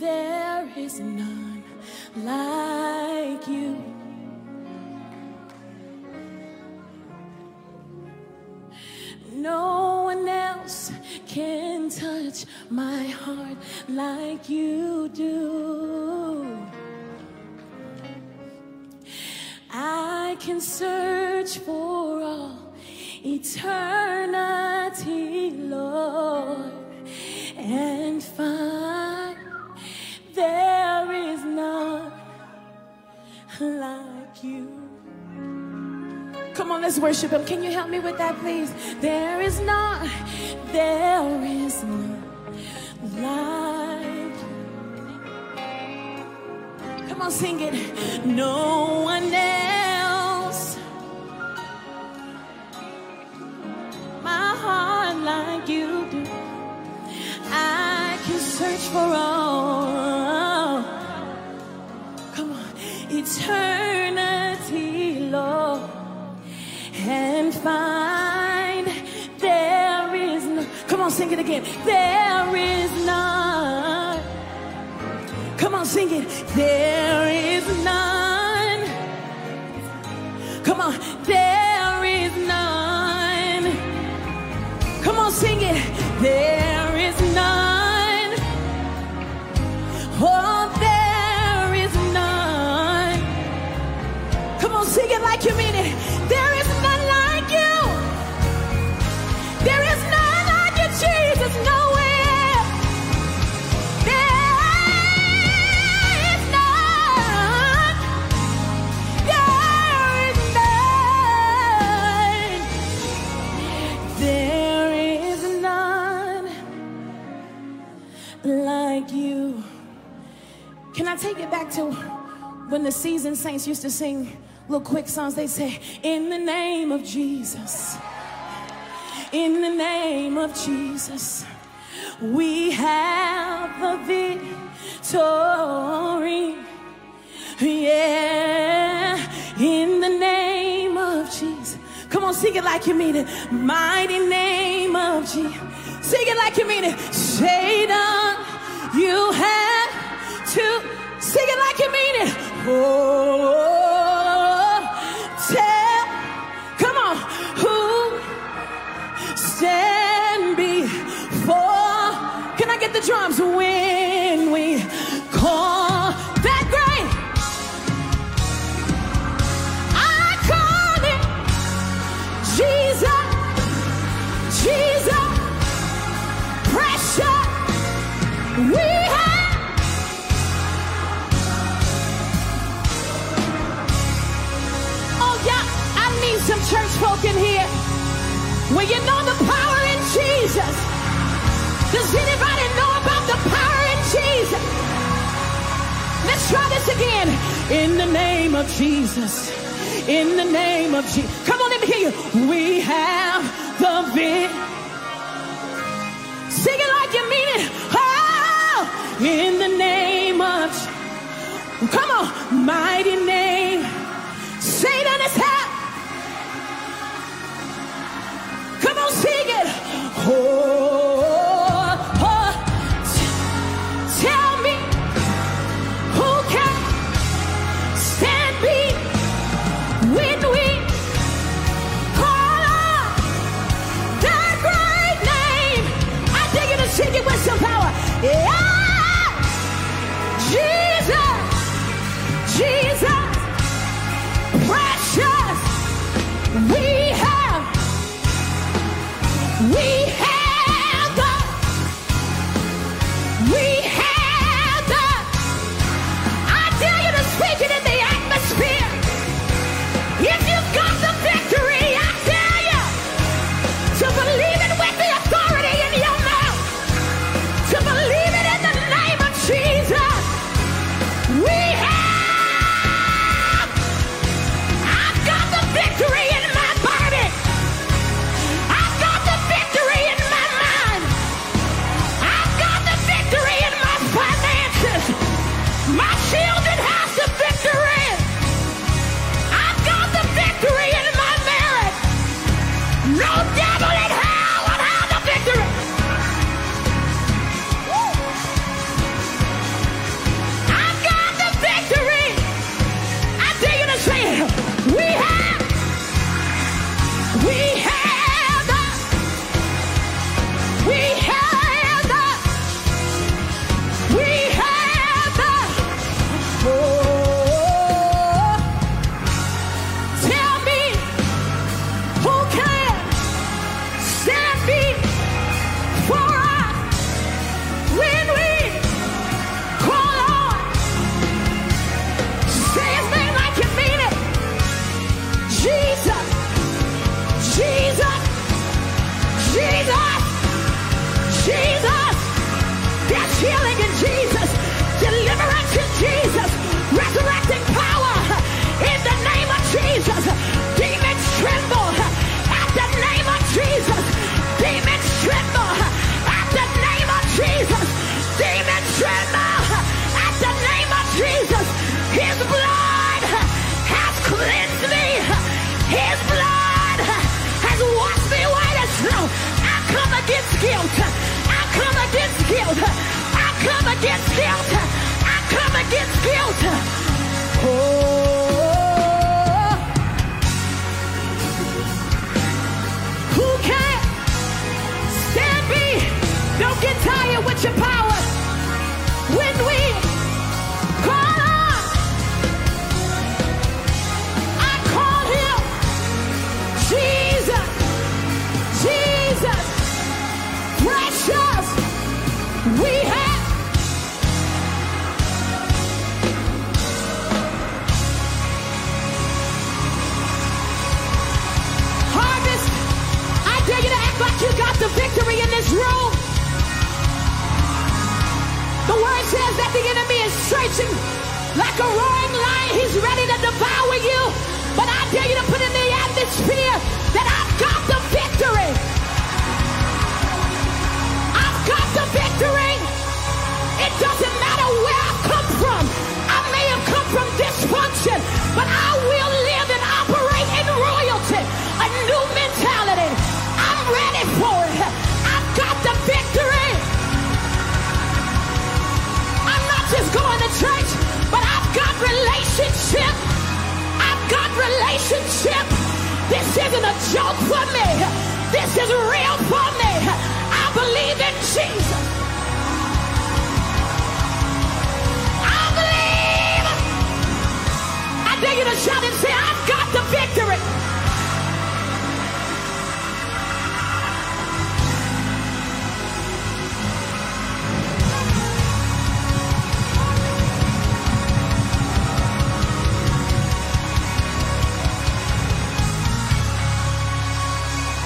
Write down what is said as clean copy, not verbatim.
there is none like you. No one else can touch my heart like you do. I can search for all eternity, Lord, and find there is none like you. Come on, let's worship him. Can you help me with that, please? There is none like you. Come on, sing it. No one else, my heart like you do. I can search for all, come on, eternity, Lord, and find there is none. Come on, sing it again. There is none. Come on, sing it. There is none. Come on, there is none. Come on, sing it. There is none. Oh, there is none. Come on, sing it like you mean it. There is none like you. There is none like you, Jesus. Nowhere. There is none. There is none. There is none like you. Can I take it back to when the seasoned saints used to sing little quick songs? They say, in the name of Jesus, in the name of Jesus, we have the victory. Yeah, in the name of Jesus. Come on, sing it like you mean it. Mighty name of Jesus. Sing it like you mean it. Satan, you have to. Sing it like you mean it. Oh, tell, come on, who stand before. Can I get the drums? When we call that great, I call it Jesus, Jesus, precious. We have. Oh yeah, I need some church folk in here. Well, you know the power in Jesus. Does anybody know about the power in Jesus? Let's try this again. In the name of Jesus. In the name of Jesus. Come on, let me hear you. We have the victory. Sing it like you mean it. Oh, in the name of Jesus. Come on, mighty name. Satan is out. Come on, sing it. Oh, oh, tell me who can stand me when we call on that great name. I dare you to sing it with some power. Yeah, Jesus, Jesus, precious. We have the, I dare you to speak it in the atmosphere. If you've got the victory, I dare you to believe it with the authority in your mouth, to believe it in the name of Jesus. I've got the victory in my body. I've got the victory in my mind. I've got the victory in my finances. My children have the victory. I've got the victory in my marriage. No devil in hell will have the victory. Woo. like a roaring lion. He's ready to devour you. But I dare you to put in the atmosphere that I've got the victory. I've got the victory. It doesn't matter where I've come from. I may have come from dysfunction, but I will live and operate in royalty. A new mentality. I'm ready for it. I've got the victory. I'm not just going to church, but I've got relationship. I've got relationship. This isn't a joke for me. This is real for me.